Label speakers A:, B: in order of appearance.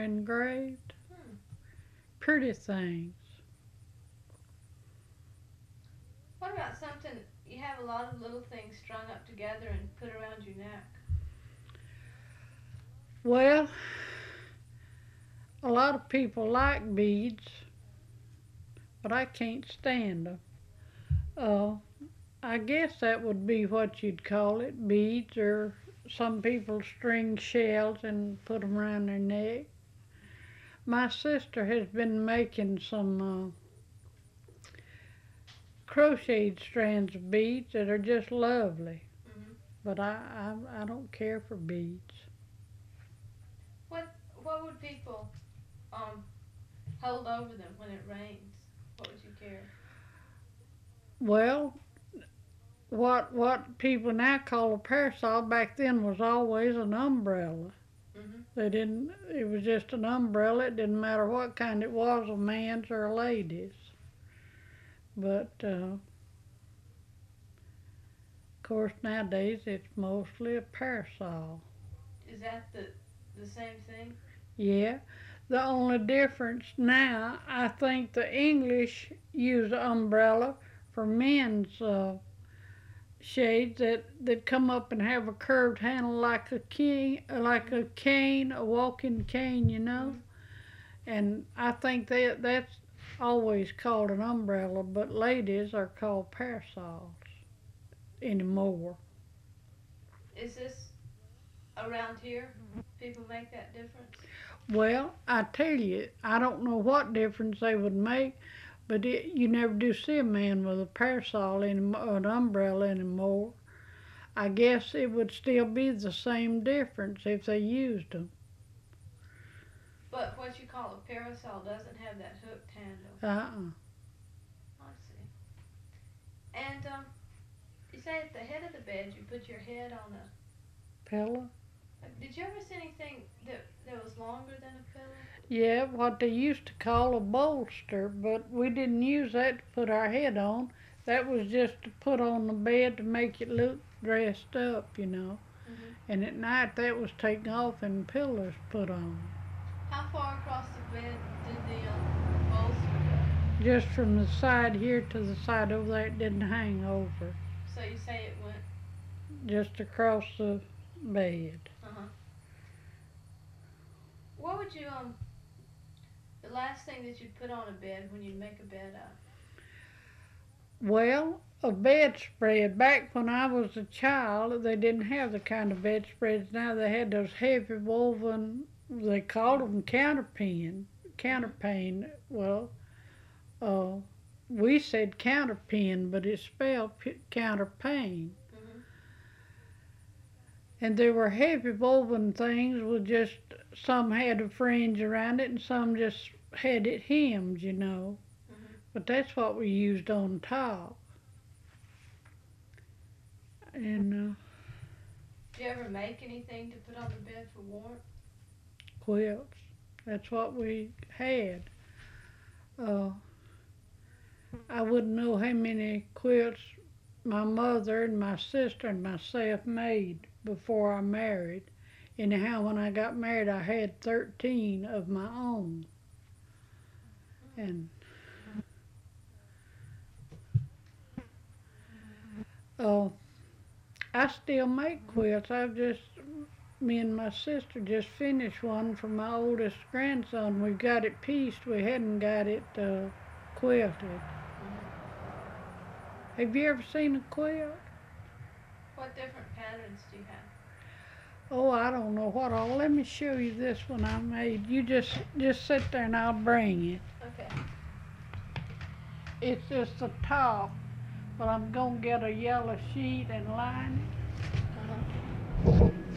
A: engraved.
B: Hmm.
A: Pretty things.
B: What about something you have a lot of little things strung up together and put around your neck?
A: Well, a lot of people like beads, but I can't stand them. Uh, I guess that would be what you'd call it, beads, or some people string shells and put them around their neck. My sister has been making some crocheted strands of beads that are just lovely,
B: Hmm.
A: but I don't care for beads.
B: What would people um hold over them when it rains? What would you carry?
A: Well, what people now call a parasol back then was always an umbrella.
B: Hmm.
A: They didn't. It was just an umbrella. It didn't matter what kind it was, a man's or a lady's. But of course nowadays it's mostly a parasol.
B: Is that the same thing?
A: Yeah. The only difference now, I think the English use umbrella for men's shades that come up and have a curved handle like a cane, a walking cane, you know.
B: Hmm.
A: And I think that's always called an umbrella, but ladies are called parasols anymore.
B: Is this around here? People make that difference?
A: Well, I tell you, I don't know what difference they would make, but you never do see a man with a parasol anymore, an umbrella anymore. I guess it would still be the same difference if they used them.
B: But what you call a parasol doesn't have that hooked handle.
A: Uh-uh.
B: I see. And you say at the head of the bed you put your head on a.
A: Pillow?
B: Did you ever see anything that was longer than a pillow?
A: Yeah, what they used to call a bolster, but we didn't use that to put our head on. That was just to put on the bed to make it look dressed up, you know.
B: Hmm.
A: And at night that was taken off and pillows put on.
B: How far across the bed did the bolster go?
A: Just from the side here to the side over there, it didn't hang over.
B: So you say it went.
A: Just across the bed.
B: Uh huh. What would you the last thing that you'd put on a bed when you make a bed up?
A: Well, a bedspread. Back when I was a child, they didn't have the kind of bedspreads now. They had those heavy woven, they called them counterpane. Well, uh, we said counterpin, but it's spelled counterpane.
B: Hmm.
A: And they were heavy woven things with just, some had a fringe around it and some just had it hemmed, you know.
B: Hmm.
A: But that's what we used on top. And
B: Did you ever make anything to put on the bed for warmth?
A: quilts. That's what we had. Uh, I wouldn't know how many quilts my mother and my sister and myself made before I married. Anyhow, when I got married, I had 13 of my own. And uh, I still make quilts. Me and my sister just finished one for my oldest grandson. We've got it pieced. We hadn't got it quilted.
B: Hmm.
A: Have you ever seen a quilt?
B: What different patterns do you have?
A: Oh, I don't know what all. Let me show you this one I made. You just sit there and I'll bring it.
B: Okay.
A: It's just the top, but I'm gonna get a yellow sheet and line
B: Uh huh.
A: it.